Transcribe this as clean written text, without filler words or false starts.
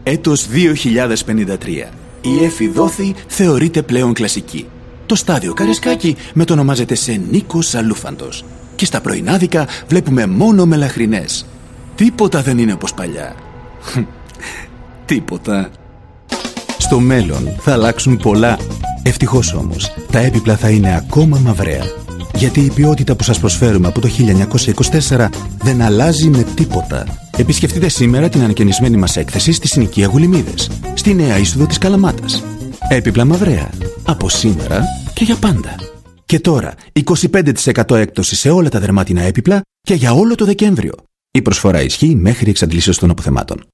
Έτος 2053. Η Έφη Δόθη θεωρείται πλέον κλασική. Το στάδιο Καρεσκάκη μετονομάζεται σε Νίκος Αλούφαντος. Και στα πρωινάδικα βλέπουμε μόνο μελαχρινές. Τίποτα δεν είναι όπως παλιά. Τίποτα. Στο μέλλον θα αλλάξουν πολλά. Ευτυχώς όμως, τα έπιπλα θα είναι ακόμα μαυραία. Γιατί η ποιότητα που σας προσφέρουμε από το 1924 δεν αλλάζει με τίποτα. Επισκεφτείτε σήμερα την ανακαινισμένη μας έκθεση στη συνοικία Γουλημίδες, στη νέα είσοδο της Καλαμάτας. Έπιπλα μαυραία. Από σήμερα και για πάντα. Και τώρα, 25% έκπτωση σε όλα τα δερμάτινα έπιπλα και για όλο το Δεκέμβριο. Η προσφορά ισχύει μέχρι εξαντλήσεως των αποθεμάτων.